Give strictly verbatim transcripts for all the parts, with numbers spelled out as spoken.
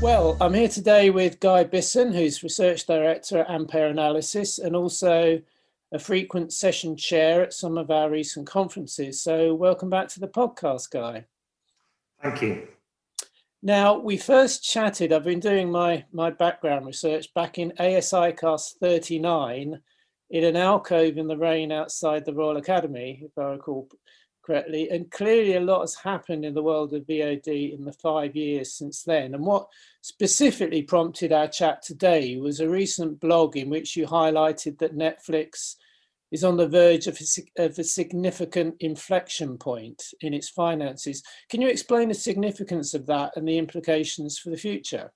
Well, I'm here today with Guy Bisson, who's Research Director at Ampere Analysis and also a frequent session chair at some of our recent conferences. So welcome back to the podcast, Guy. Thank you. Now, we first chatted, I've been doing my, my background research back in A S I cast thirty-nine in an alcove in the rain outside the Royal Academy, if I recall correctly. And clearly a lot has happened in the world of V O D in the five years since then. And what specifically prompted our chat today was a recent blog in which you highlighted that Netflix is on the verge of a, of a significant inflection point in its finances. Can you explain the significance of that and the implications for the future?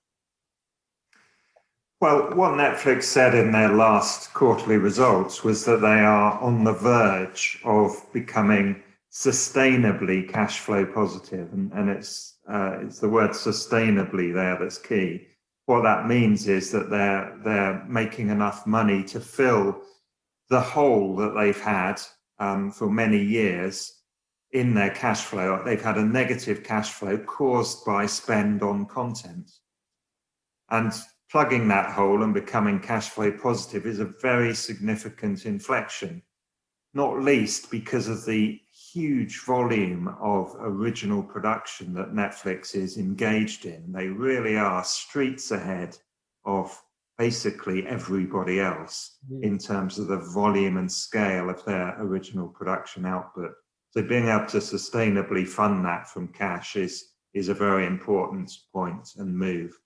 Well, what Netflix said in their last quarterly results was that they are on the verge of becoming sustainably cash flow positive, and, and it's uh, it's the word sustainably there that's key. What that means is that they're they're making enough money to fill the hole that they've had um, for many years in their cash flow. They've had a negative cash flow caused by spend on content, and plugging that hole and becoming cash flow positive is a very significant inflection, not least because of the huge volume of original production that Netflix is engaged in. They really are streets ahead of basically everybody else mm. in terms of the volume and scale of their original production output. So being able to sustainably fund that from cash is, is a very important point and move.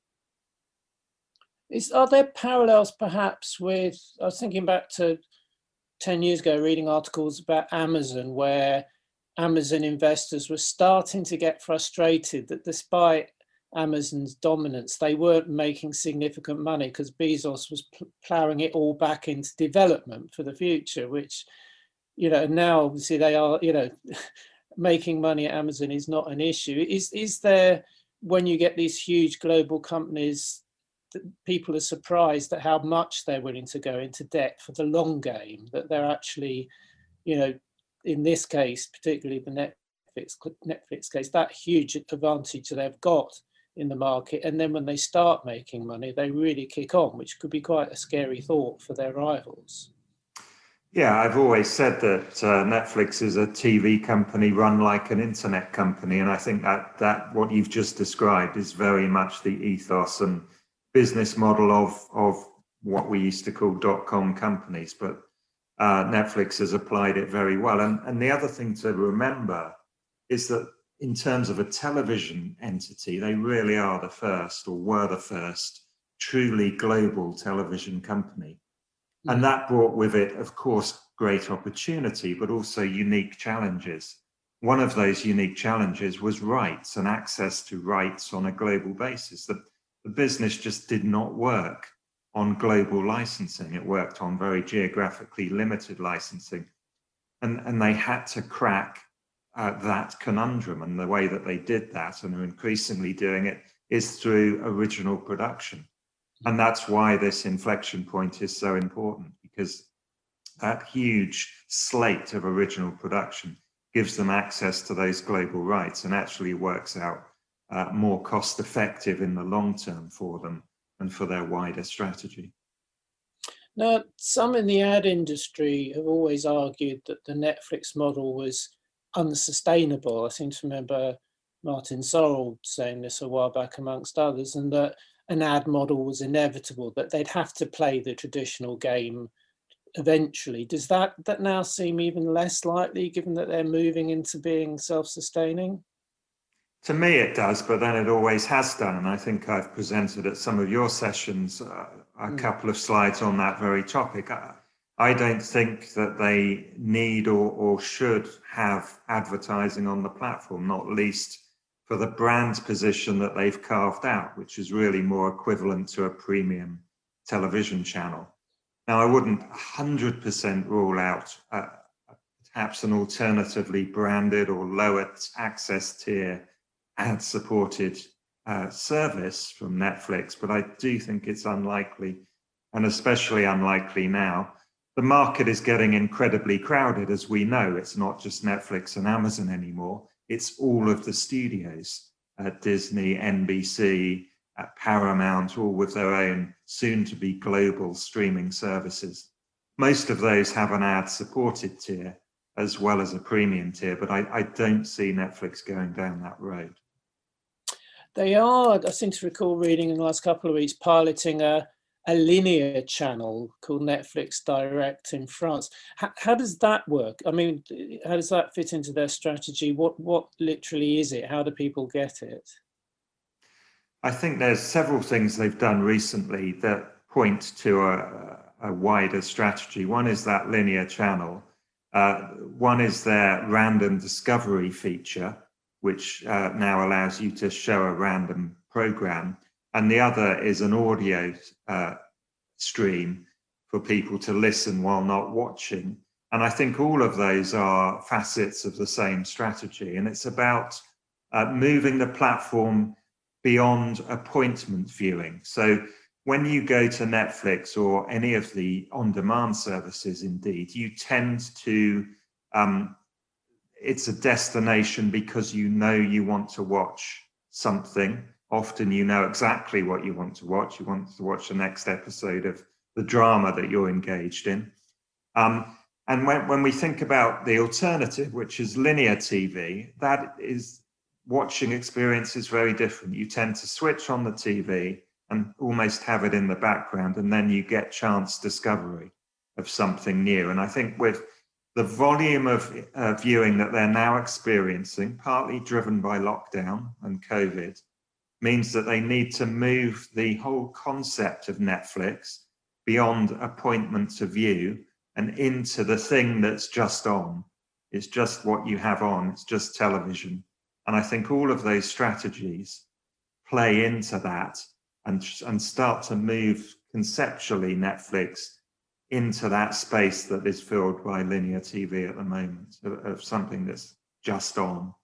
Is, are there parallels perhaps with, I was thinking back to ten years ago, reading articles about Amazon, where Amazon investors were starting to get frustrated that despite Amazon's dominance, they weren't making significant money because Bezos was pl- plowing it all back into development for the future, which, you know, now obviously they are, you know, making money at Amazon is not an issue. Is, is there, when you get these huge global companies, that people are surprised at how much they're willing to go into debt for the long game, that they're actually, you know, in this case, particularly the Netflix Netflix case, that huge advantage that they've got in the market. And then when they start making money, they really kick on, which could be quite a scary thought for their rivals. Yeah, I've always said that uh, Netflix is a T V company run like an internet company. And I think that, that what you've just described is very much the ethos and business model of, of what we used to call dot-com companies. But Uh, Netflix has applied it very well. And, and the other thing to remember is that in terms of a television entity, they really are the first, or were the first, truly global television company. Mm-hmm. And that brought with it, of course, great opportunity, but also unique challenges. One of those unique challenges was rights and access to rights on a global basis. The, the business just did not work on global licensing. It worked on very geographically limited licensing. And, and they had to crack uh, that conundrum. And the way that they did that, and are increasingly doing it, is through original production. And that's why this inflection point is so important, because that huge slate of original production gives them access to those global rights and actually works out uh, more cost effective in the long term for them and for their wider strategy. Now, some in the ad industry have always argued that the Netflix model was unsustainable. I seem to remember Martin Sorrell saying this a while back, amongst others, and that an ad model was inevitable, that they'd have to play the traditional game eventually. Does that, that now seem even less likely, given that they're moving into being self-sustaining? To me, it does, but then it always has done. And I think I've presented at some of your sessions uh, a mm. couple of slides on that very topic. I, I don't think that they need or, or should have advertising on the platform, not least for the brand position that they've carved out, which is really more equivalent to a premium television channel. Now, I wouldn't one hundred percent rule out uh, perhaps an alternatively branded or lower access tier ad-supported uh, service from Netflix, but I do think it's unlikely, and especially unlikely now. The market is getting incredibly crowded, as we know. It's not just Netflix and Amazon anymore. It's all of the studios, uh, Disney, N B C, at Paramount, all with their own soon-to-be global streaming services. Most of those have an ad-supported tier as well as a premium tier, but I, I don't see Netflix going down that road. They are, I seem to recall reading in the last couple of weeks, piloting a, a linear channel called Netflix Direct in France. How, how does that work? I mean, how does that fit into their strategy? What, what literally is it? How do people get it? I think there's several things they've done recently that point to a, a wider strategy. One is that linear channel. Uh, one is their random discovery feature, which uh, now allows you to show a random program. And the other is an audio uh, stream for people to listen while not watching. And I think all of those are facets of the same strategy. And it's about uh, moving the platform beyond appointment viewing. So when you go to Netflix or any of the on-demand services, indeed, you tend to, um, it's a destination because you know you want to watch something. Often you know exactly what you want to watch. You want to watch the next episode of the drama that you're engaged in. Um, and when, when we think about the alternative, which is linear T V, that is, watching experience is very different. You tend to switch on the T V and almost have it in the background, and then you get chance discovery of something new. And I think with the volume of uh, viewing that they're now experiencing, partly driven by lockdown and COVID, means that they need to move the whole concept of Netflix beyond appointment to view and into the thing that's just on. It's just what you have on, it's just television. And I think all of those strategies play into that and, and start to move conceptually Netflix into that space that is filled by linear T V at the moment, of, of something that's just on.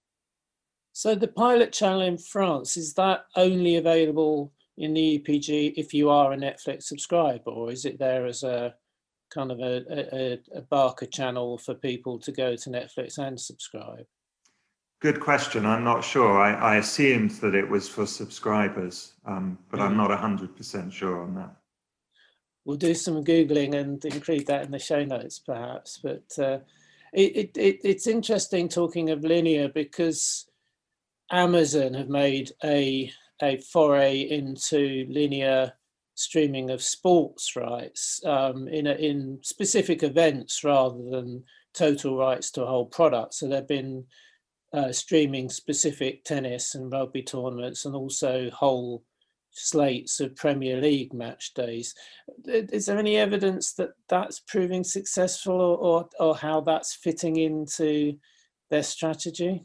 So the pilot channel in France, is that only available in the E P G if you are a Netflix subscriber, or is it there as a kind of a, a, a Barker channel for people to go to Netflix and subscribe? Good question. I'm not sure. I, I assumed that it was for subscribers, um, but mm. I'm not one hundred percent sure on that. We'll do some Googling and include that in the show notes, perhaps. But uh, it, it, it's interesting talking of linear, because Amazon have made a, a foray into linear streaming of sports rights um, in, a, in specific events rather than total rights to a whole product. So there have been Uh, streaming specific tennis and rugby tournaments, and also whole slates of Premier League match days. Is there any evidence that that's proving successful, or, or, or how that's fitting into their strategy?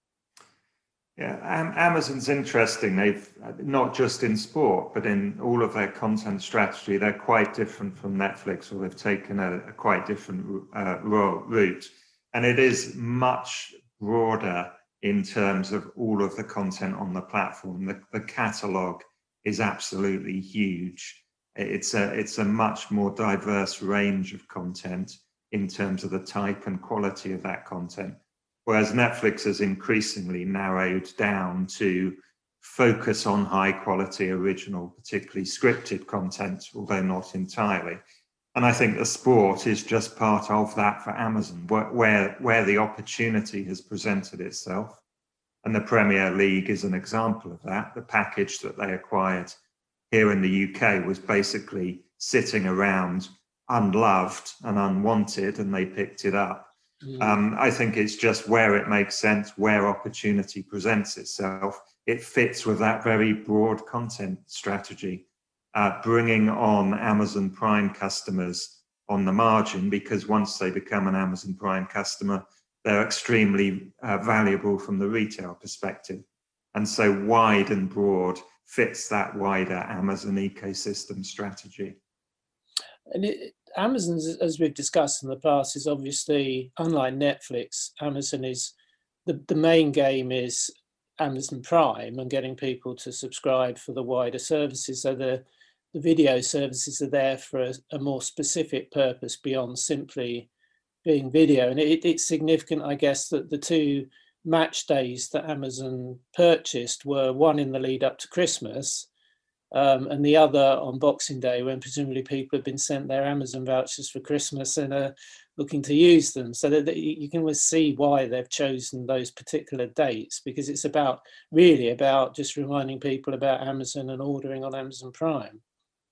Yeah, um, Amazon's interesting. They've, not just in sport, but in all of their content strategy, they're quite different from Netflix, or they've taken a, a quite different uh, route. And it is much broader in terms of all of the content on the platform. The, the catalog is absolutely huge. It's a, it's a much more diverse range of content in terms of the type and quality of that content. Whereas Netflix has increasingly narrowed down to focus on high quality original, particularly scripted content, although not entirely. And I think the sport is just part of that for Amazon, where, where, where the opportunity has presented itself. And the Premier League is an example of that. The package that they acquired here in the U K was basically sitting around unloved and unwanted, and they picked it up. Mm. Um, I think it's just where it makes sense, where opportunity presents itself. It fits with that very broad content strategy. Uh, bringing on Amazon Prime customers on the margin, because once they become an Amazon Prime customer, they're extremely uh, valuable from the retail perspective. And so wide and broad fits that wider Amazon ecosystem strategy. And it, Amazon, as we've discussed in the past, is obviously, unlike Netflix, Amazon is, the, the main game is Amazon Prime and getting people to subscribe for the wider services. So the The video services are there for a, a more specific purpose beyond simply being video. And it, it's significant, I guess, that the two match days that Amazon purchased were one in the lead up to Christmas Um, and the other on Boxing Day, when presumably people have been sent their Amazon vouchers for Christmas and are looking to use them. So that you can always see why they've chosen those particular dates, because it's about really about just reminding people about Amazon and ordering on Amazon Prime.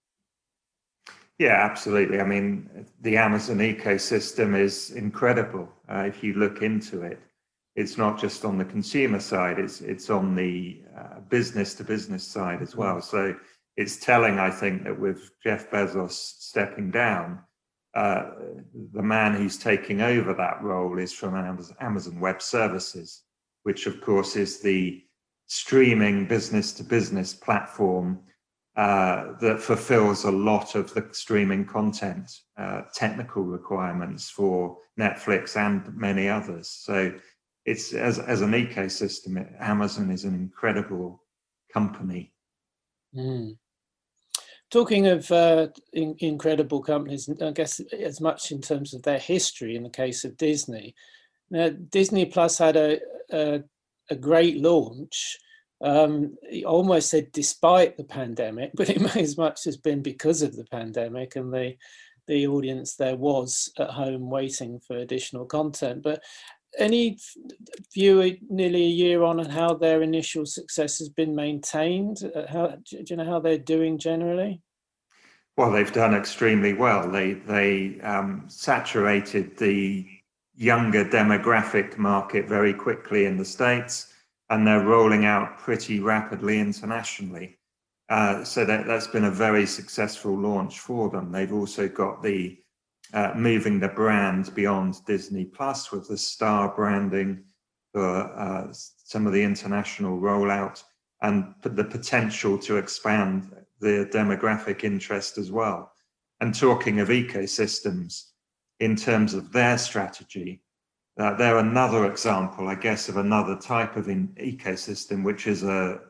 Yeah, absolutely. I mean, the Amazon ecosystem is incredible. Uh, if you look into it, it's not just on the consumer side, it's it's on the uh, business to business side as well. So it's telling, I think, that with Jeff Bezos stepping down, uh, the man who's taking over that role is from Amazon Web Services, which of course is the streaming business to business platform uh, that fulfills a lot of the streaming content, uh, technical requirements for Netflix and many others. So it's as, as an ecosystem, Amazon is an incredible company. Mm. Talking of uh, in, incredible companies, I guess as much in terms of their history, in the case of Disney, now, Disney Plus had a, a, a great launch. Um, I almost said despite the pandemic, but it may as much has been because of the pandemic and the the audience there was at home waiting for additional content. But any view nearly a year on and how their initial success has been maintained? How do you know how they're doing generally? Well, they've done extremely well. They they um, saturated the younger demographic market very quickly in the States, and they're rolling out pretty rapidly internationally. Uh, so that, that's been a very successful launch for them. They've also got the uh, moving the brand beyond Disney Plus with the Star branding for uh, some of the international rollout and the potential to expand the demographic interest as well. And talking of ecosystems, in terms of their strategy, uh, they're another example, I guess, of another type of in ecosystem, which is a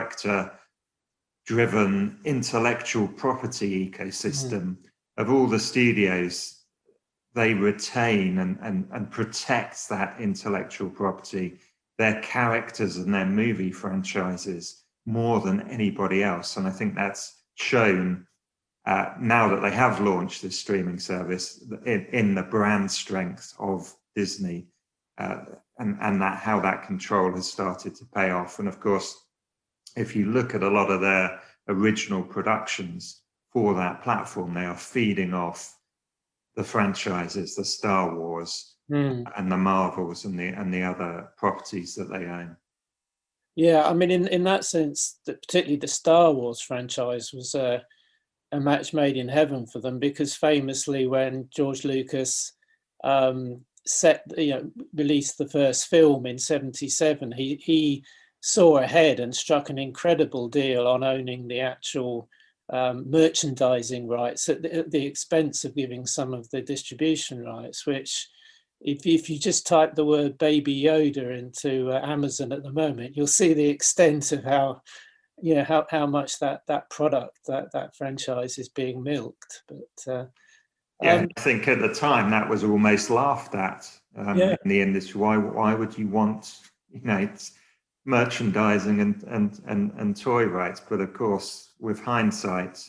character-driven intellectual property ecosystem. Mm. Of all the studios, they retain and, and, and protect that intellectual property, their characters and their movie franchises more than anybody else. And I think that's shown uh, now that they have launched this streaming service in, in the brand strength of Disney uh, and, and that how that control has started to pay off. And of course, if you look at a lot of their original productions for that platform, they are feeding off the franchises, the Star Wars mm. and the Marvels and the and the other properties that they own. Yeah, I mean, in, in that sense, particularly the Star Wars franchise was a, a match made in heaven for them, because famously when George Lucas um, set, you know, released the first film in seventy-seven, he, he saw ahead and struck an incredible deal on owning the actual um, merchandising rights at the, at the expense of giving some of the distribution rights, which If, if you just type the word Baby Yoda into uh, Amazon at the moment, you'll see the extent of how, you know, how, how much that that product, that that franchise is being milked. But uh, yeah, um, I think at the time that was almost laughed at um, yeah. in the industry. Why why would you want, you know, it's merchandising and and and and toy rights? But of course, with hindsight,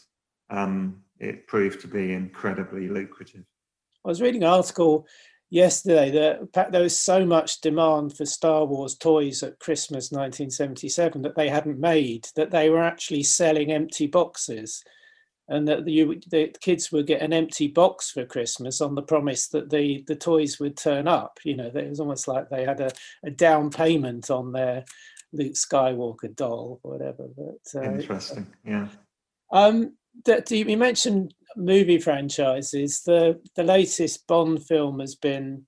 um, it proved to be incredibly lucrative. I was reading an article yesterday that there was so much demand for Star Wars toys at Christmas nineteen seventy-seven that they hadn't made, that they were actually selling empty boxes, and that you, the kids would get an empty box for Christmas on the promise that the, the toys would turn up. You know, it was almost like they had a, a down payment on their Luke Skywalker doll or whatever. But, uh, Interesting, yeah. Um, that you mentioned movie franchises. The the latest Bond film has been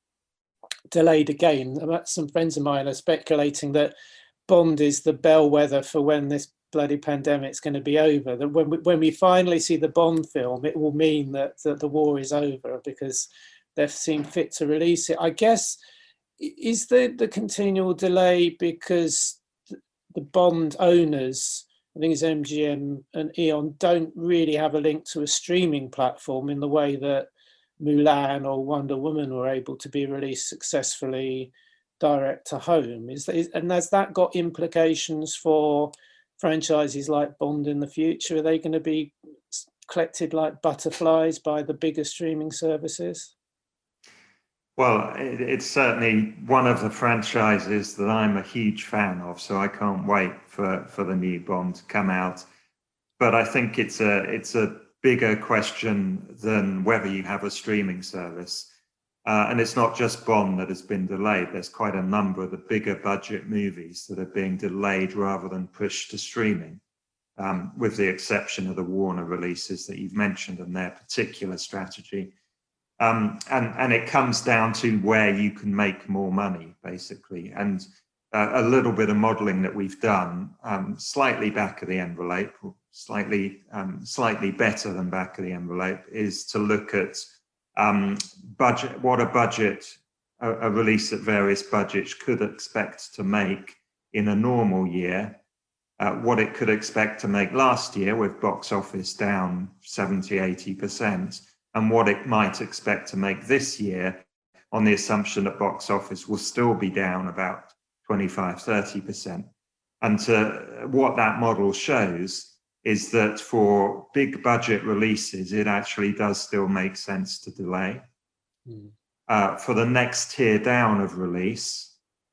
delayed again. Some friends of mine are speculating that Bond is the bellwether for when this bloody pandemic's going to be over. That when we, when we finally see the Bond film, it will mean that, that the war is over, because they've seen fit to release it. I guess, is the the continual delay because the Bond owners, I think it's M G M and Eon, don't really have a link to a streaming platform in the way that Mulan or Wonder Woman were able to be released successfully direct to home? Is, is and has that got implications for franchises like Bond in the future? Are they going to be collected like butterflies by the bigger streaming services? Well, it, it's certainly one of the franchises that I'm a huge fan of, so I can't wait for, for the new Bond to come out. But I think it's a it's a bigger question than whether you have a streaming service. Uh, and it's not just Bond that has been delayed. There's quite a number of the bigger budget movies that are being delayed rather than pushed to streaming, um, with the exception of the Warner releases that you've mentioned and their particular strategy. Um, and, and it comes down to where you can make more money, basically. And uh, a little bit of modeling that we've done, um, slightly back of the envelope, slightly, um, slightly better than back of the envelope, is to look at um, budget, what a budget, a, a release at various budgets could expect to make in a normal year, uh, what it could expect to make last year with box office down seventy, eighty percent, and what it might expect to make this year on the assumption that box office will still be down about twenty-five, thirty percent. And to, what that model shows is that for big budget releases, it actually does still make sense to delay. Mm. Uh, for the next tier down of release,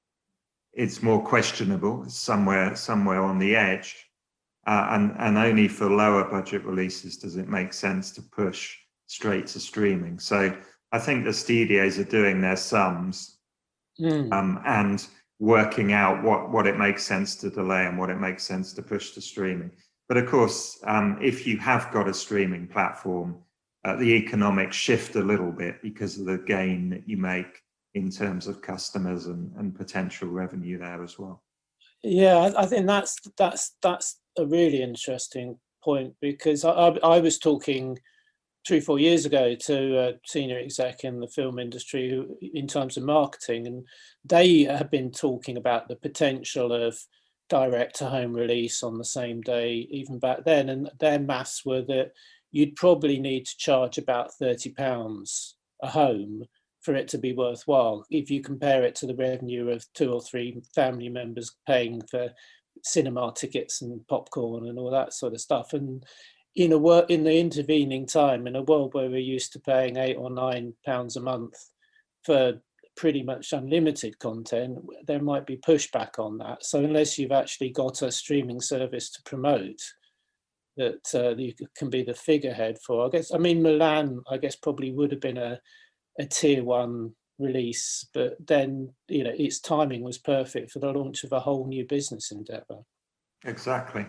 it's more questionable, it's somewhere, somewhere on the edge. Uh, and, and only for lower budget releases does it make sense to push straight to streaming. So I think the studios are doing their sums mm. um, and working out what, what it makes sense to delay and what it makes sense to push to streaming. But of course, um, if you have got a streaming platform, uh, the economics shift a little bit because of the gain that you make in terms of customers and, and potential revenue there as well. Yeah, I, I think that's that's that's a really interesting point, because I, I, I was talking three, four years ago to a senior exec in the film industry who, in terms of marketing, and they have been talking about the potential of direct to home release on the same day, even back then. And their maths were that you'd probably need to charge about thirty pounds a home for it to be worthwhile, if you compare it to the revenue of two or three family members paying for cinema tickets and popcorn and all that sort of stuff. And in a work in the intervening time, in a world where we're used to paying eight or nine pounds a month for pretty much unlimited content, there might be pushback on that. So unless you've actually got a streaming service to promote that uh, you can be the figurehead for, I guess, I mean, Milan, I guess, probably would have been a, a tier one release, but then, you know, its timing was perfect for the launch of a whole new business endeavor. Exactly.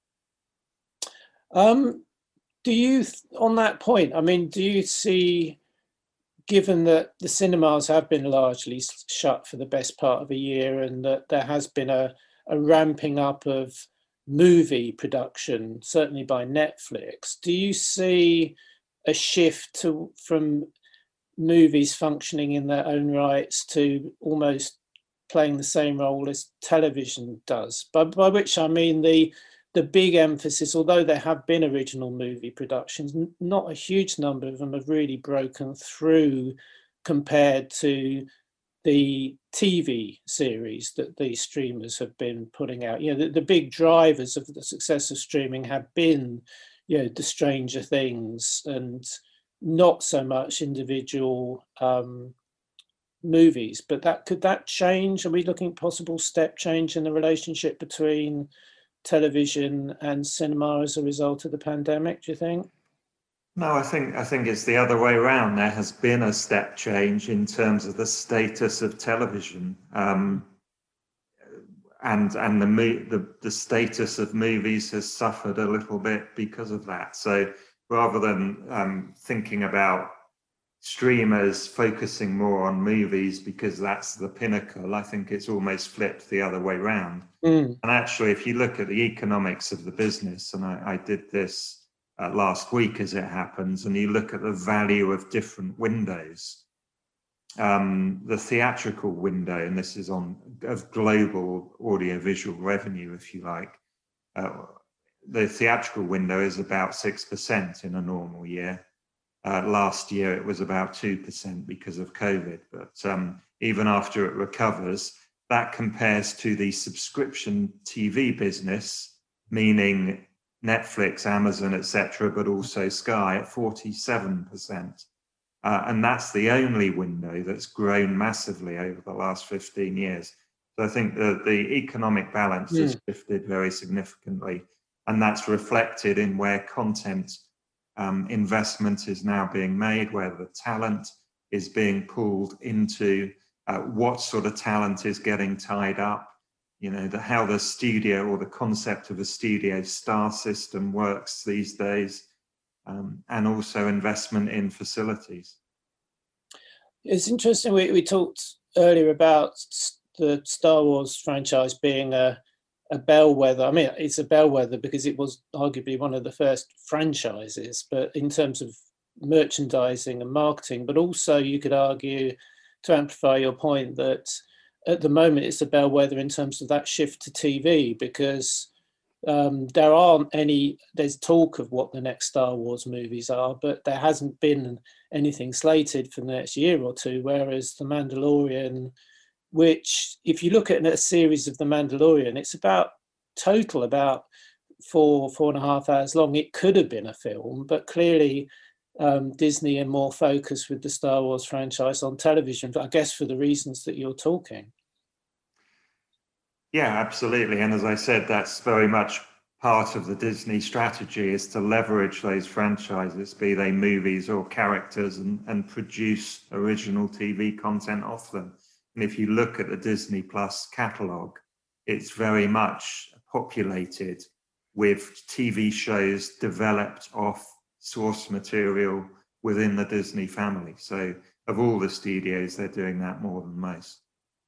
Um, do you, on that point, I mean, do you see, given that the cinemas have been largely shut for the best part of a year and that there has been a, a ramping up of movie production, certainly by Netflix, do you see a shift to from movies functioning in their own rights to almost playing the same role as television does? By, by which I mean the the big emphasis, although there have been original movie productions, not a huge number of them have really broken through compared to the T V series that the streamers have been putting out. You know, the, the big drivers of the success of streaming have been, you know, the Stranger Things and not so much individual um, movies. But that could that change? Are we looking at possible step change in the relationship between television and cinema as a result of the pandemic, do you think? No, I think I think it's the other way around. There has been a step change in terms of the status of television, um, and and the, the the status of movies has suffered a little bit because of that. So rather than um, thinking about streamers focusing more on movies because that's the pinnacle, I think it's almost flipped the other way around. Mm. And actually, if you look at the economics of the business, and I, I did this uh, last week as it happens, and you look at the value of different windows, um, the theatrical window, and this is on of global audiovisual revenue, if you like, uh, the theatrical window is about six percent in a normal year. Uh, last year, it was about two percent because of COVID. But um, even after it recovers, that compares to the subscription T V business, meaning Netflix, Amazon, et cetera, but also Sky at forty-seven percent. Uh, and that's the only window that's grown massively over the last fifteen years. So I think that the economic balance Mm. has shifted very significantly, and that's reflected in where content um, investment is now being made, where the talent is being pulled into, uh, what sort of talent is getting tied up, you know, the, how the studio or the concept of a studio star system works these days, um, and also investment in facilities. It's interesting, we, we talked earlier about the Star Wars franchise being a, a bellwether. I mean, it's a bellwether because it was arguably one of the first franchises, but in terms of merchandising and marketing, but also you could argue, to amplify your point, that at the moment it's a bellwether in terms of that shift to T V, because um, there aren't any, there's talk of what the next Star Wars movies are, but there hasn't been anything slated for the next year or two, whereas The Mandalorian, which if you look at a series of The Mandalorian, it's about total about four, four and a half hours long. It could have been a film, but clearly um, Disney are more focused with the Star Wars franchise on television, I guess for the reasons that you're talking. Yeah, absolutely. And as I said, that's very much part of the Disney strategy, is to leverage those franchises, be they movies or characters, and, and produce original T V content off them. And if you look at the Disney Plus catalog, it's very much populated with T V shows developed off source material within the Disney family. So of all the studios, they're doing that more than most.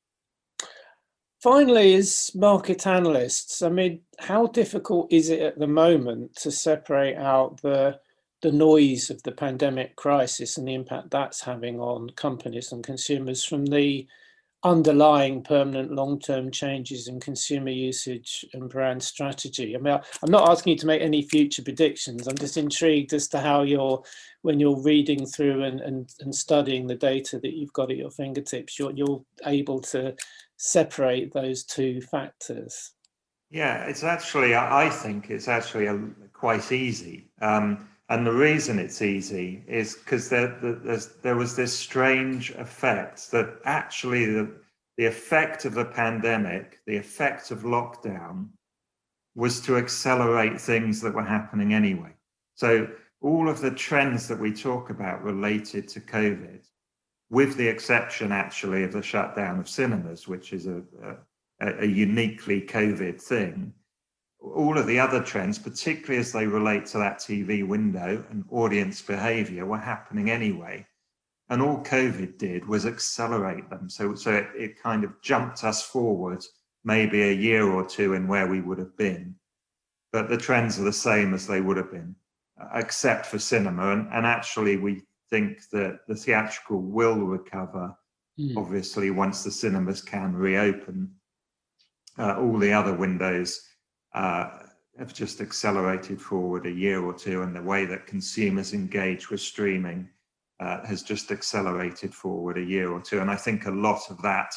Finally, as market analysts, I mean, how difficult is it at the moment to separate out the the noise of the pandemic crisis and the impact that's having on companies and consumers from the underlying permanent long-term changes in consumer usage and brand strategy? I mean, I'm not asking you to make any future predictions. I'm just intrigued as to how you're, when you're reading through and, and, and studying the data that you've got at your fingertips, you're, you're able to separate those two factors. Yeah, it's actually, I think it's actually a, quite easy. Um, and the reason it's easy is because there, there was this strange effect that actually the, the effect of the pandemic, the effect of lockdown, was to accelerate things that were happening anyway. So all of the trends that we talk about related to COVID, with the exception actually of the shutdown of cinemas, which is a, a, a uniquely COVID thing, all of the other trends, particularly as they relate to that T V window and audience behavior, were happening anyway. And all COVID did was accelerate them. So, so it, it kind of jumped us forward maybe a year or two in where we would have been. But the trends are the same as they would have been, except for cinema. And, and actually, we think that the theatrical will recover, mm. obviously, once the cinemas can reopen. Uh, all the other windows uh, have just accelerated forward a year or two, and the way that consumers engage with streaming uh, has just accelerated forward a year or two. And I think a lot of that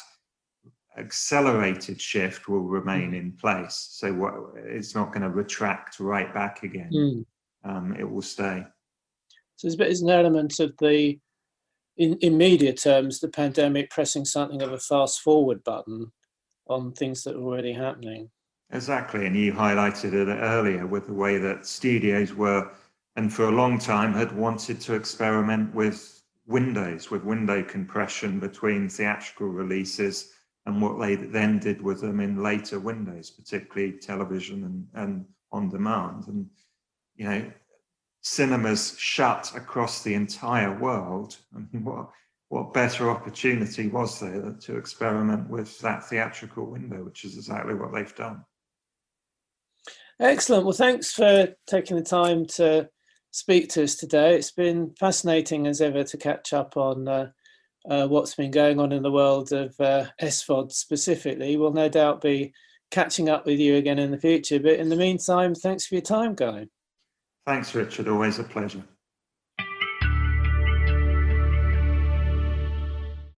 accelerated shift will remain mm. in place. So what, it's not going to retract right back again. Mm. Um, it will stay. So there's an element of the, in, in media terms, the pandemic pressing something of a fast forward button on things that are already happening. Exactly, and you highlighted it earlier with the way that studios were, and for a long time had wanted to experiment with windows, with window compression between theatrical releases and what they then did with them in later windows, particularly television and, and on demand. And, you know, cinemas shut across the entire world. I mean, what, what better opportunity was there to experiment with that theatrical window, which is exactly what they've done. Excellent. Well, thanks for taking the time to speak to us today. It's been fascinating as ever to catch up on uh, uh, what's been going on in the world of uh, S V O D specifically. We'll no doubt be catching up with you again in the future. But in the meantime, thanks for your time, Guy. Thanks, Richard. Always a pleasure.